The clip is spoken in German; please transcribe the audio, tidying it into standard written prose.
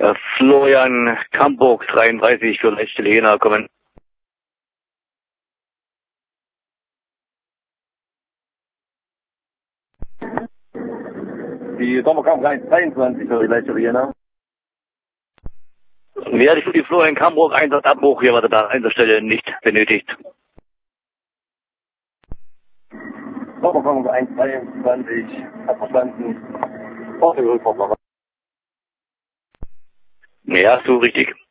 Florian Camburg 33 für Leitstelle Jena kommen. Die Sommerkampf 123 für die Leitstelle Jena. Werde ich für die Florian Camburg Einsatzabbruch hier weiter da an der Stelle nicht benötigt. Sommerkampf 123, hat verstanden. Fahrzeug Rückfahrt. Ja, so richtig.